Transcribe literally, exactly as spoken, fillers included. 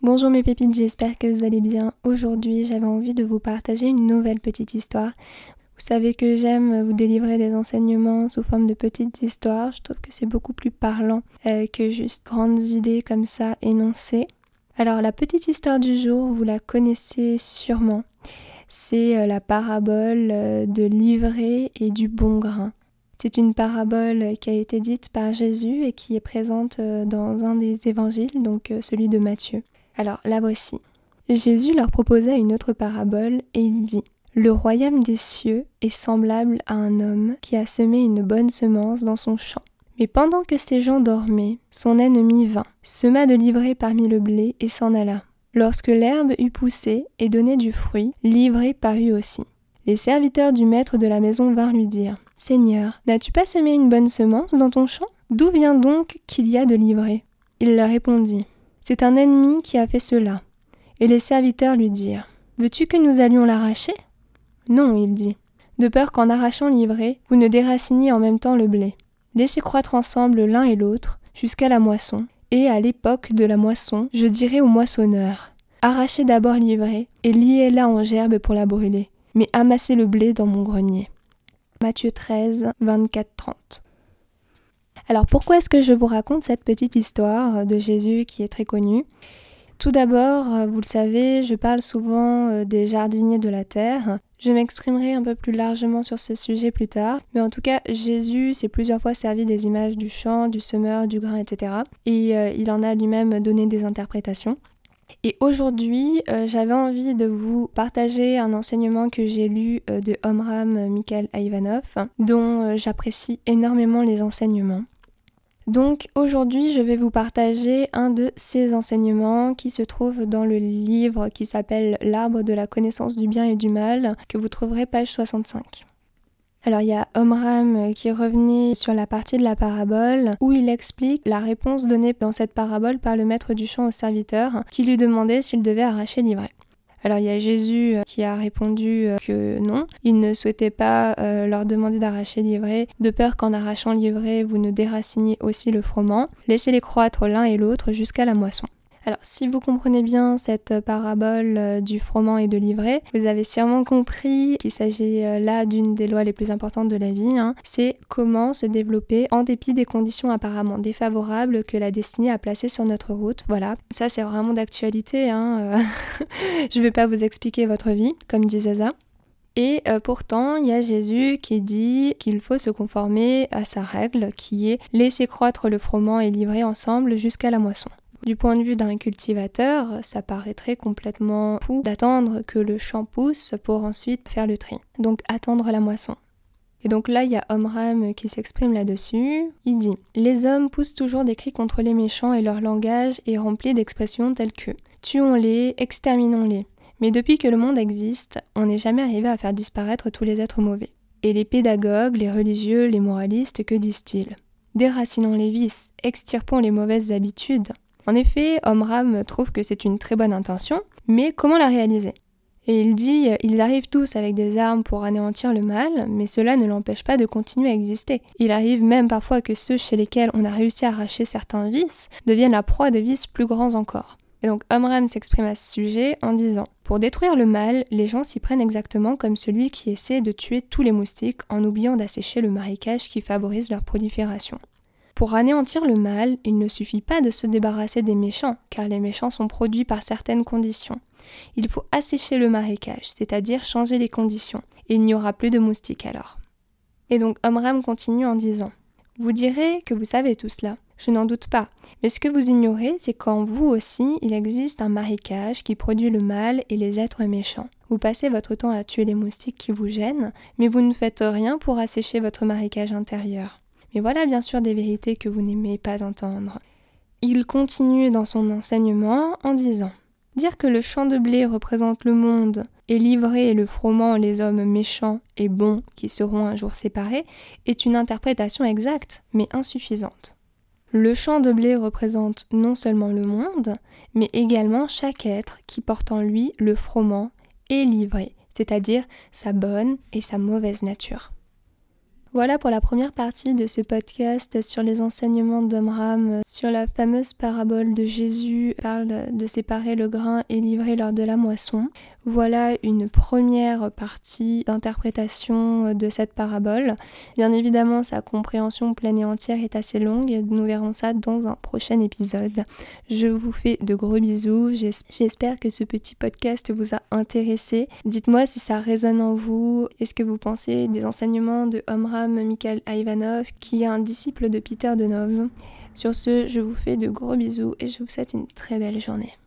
Bonjour mes pépites, j'espère que vous allez bien. Aujourd'hui, j'avais envie de vous partager une nouvelle petite histoire. Vous savez que j'aime vous délivrer des enseignements sous forme de petites histoires. Je trouve que c'est beaucoup plus parlant euh, que juste grandes idées comme ça énoncées. Alors la petite histoire du jour, vous la connaissez sûrement. C'est euh, la parabole euh, de l'ivraie et du bon grain. C'est une parabole qui a été dite par Jésus et qui est présente euh, dans un des évangiles, donc euh, celui de Matthieu. Alors la voici. Jésus leur proposait une autre parabole et il dit « Le royaume des cieux est semblable à un homme qui a semé une bonne semence dans son champ. Mais pendant que ces gens dormaient, son ennemi vint, sema de l'ivraie parmi le blé et s'en alla. Lorsque l'herbe eut poussé et donné du fruit, l'ivraie parut aussi. Les serviteurs du maître de la maison vinrent lui dire « Seigneur, n'as-tu pas semé une bonne semence dans ton champ ? D'où vient donc qu'il y a de l'ivraie ?» Il leur répondit « C'est un ennemi qui a fait cela. » Et les serviteurs lui dirent « Veux-tu que nous allions l'arracher ?» Non, il dit, de peur qu'en arrachant l'ivraie, vous ne déraciniez en même temps le blé. Laissez croître ensemble l'un et l'autre jusqu'à la moisson, et à l'époque de la moisson, je dirai au moissonneur « Arrachez d'abord l'ivraie et liez-la en gerbe pour la brûler, mais amassez le blé dans mon grenier. » Matthieu treize, vingt-quatre à trente. Alors pourquoi est-ce que je vous raconte cette petite histoire de Jésus qui est très connue ? Tout d'abord, vous le savez, je parle souvent des jardiniers de la terre. Je m'exprimerai un peu plus largement sur ce sujet plus tard. Mais en tout cas, Jésus s'est plusieurs fois servi des images du champ, du semeur, du grain, et cetera. Et euh, il en a lui-même donné des interprétations. Et aujourd'hui, euh, j'avais envie de vous partager un enseignement que j'ai lu euh, de Omram Mikhaël Ivanov, dont euh, j'apprécie énormément les enseignements. Donc aujourd'hui, je vais vous partager un de ces enseignements qui se trouve dans le livre qui s'appelle « L'arbre de la connaissance du bien et du mal » que vous trouverez page soixante-cinq. Alors il y a Omram qui revenait sur la partie de la parabole où il explique la réponse donnée dans cette parabole par le maître du champ au serviteur qui lui demandait s'il devait arracher l'ivraie. Alors il y a Jésus qui a répondu que non, il ne souhaitait pas euh, leur demander d'arracher l'ivraie, de peur qu'en arrachant l'ivraie vous ne déraciniez aussi le froment, laissez-les croître l'un et l'autre jusqu'à la moisson. Alors si vous comprenez bien cette parabole euh, du froment et de l'ivraie, vous avez sûrement compris qu'il s'agit euh, là d'une des lois les plus importantes de la vie, hein. C'est comment se développer en dépit des conditions apparemment défavorables que la destinée a placées sur notre route. Voilà, ça c'est vraiment d'actualité, hein. Je vais pas vous expliquer votre vie, comme dit Zaza. Et euh, pourtant, il y a Jésus qui dit qu'il faut se conformer à sa règle qui est laisser croître le froment et l'ivraie ensemble jusqu'à la moisson. Du point de vue d'un cultivateur, ça paraîtrait complètement fou d'attendre que le champ pousse pour ensuite faire le tri. Donc attendre la moisson. Et donc là, il y a Omram qui s'exprime là-dessus. Il dit « Les hommes poussent toujours des cris contre les méchants et leur langage est rempli d'expressions telles que « tuons-les, exterminons-les ». Mais depuis que le monde existe, on n'est jamais arrivé à faire disparaître tous les êtres mauvais. Et les pédagogues, les religieux, les moralistes, que disent-ils ? Déracinons les vices, extirpons les mauvaises habitudes. En effet, Omram trouve que c'est une très bonne intention, mais comment la réaliser ? Et il dit « Ils arrivent tous avec des armes pour anéantir le mal, mais cela ne l'empêche pas de continuer à exister. Il arrive même parfois que ceux chez lesquels on a réussi à arracher certains vices deviennent la proie de vices plus grands encore. » Et donc Omram s'exprime à ce sujet en disant « Pour détruire le mal, les gens s'y prennent exactement comme celui qui essaie de tuer tous les moustiques en oubliant d'assécher le marécage qui favorise leur prolifération. » Pour anéantir le mal, il ne suffit pas de se débarrasser des méchants, car les méchants sont produits par certaines conditions. Il faut assécher le marécage, c'est-à-dire changer les conditions, et il n'y aura plus de moustiques alors. Et donc Omram continue en disant « Vous direz que vous savez tout cela, je n'en doute pas, mais ce que vous ignorez, c'est qu'en vous aussi, il existe un marécage qui produit le mal et les êtres méchants. Vous passez votre temps à tuer les moustiques qui vous gênent, mais vous ne faites rien pour assécher votre marécage intérieur. Mais voilà bien sûr des vérités que vous n'aimez pas entendre. » Il continue dans son enseignement en disant « Dire que le champ de blé représente le monde et l'ivraie et le froment les hommes méchants et bons qui seront un jour séparés est une interprétation exacte, mais insuffisante. Le champ de blé représente non seulement le monde, mais également chaque être qui porte en lui le froment et l'ivraie, c'est-à-dire sa bonne et sa mauvaise nature. » Voilà pour la première partie de ce podcast sur les enseignements d'Omram, sur la fameuse parabole de Jésus qui parle de séparer le grain et livrer lors de la moisson. Voilà une première partie d'interprétation de cette parabole. Bien évidemment, sa compréhension pleine et entière est assez longue. Nous verrons ça dans un prochain épisode. Je vous fais de gros bisous. J'espère que ce petit podcast vous a intéressé. Dites-moi si ça résonne en vous. Est-ce que vous pensez des enseignements de Omram Mikhail Ivanov, qui est un disciple de Peter Donov? Sur ce, je vous fais de gros bisous et je vous souhaite une très belle journée.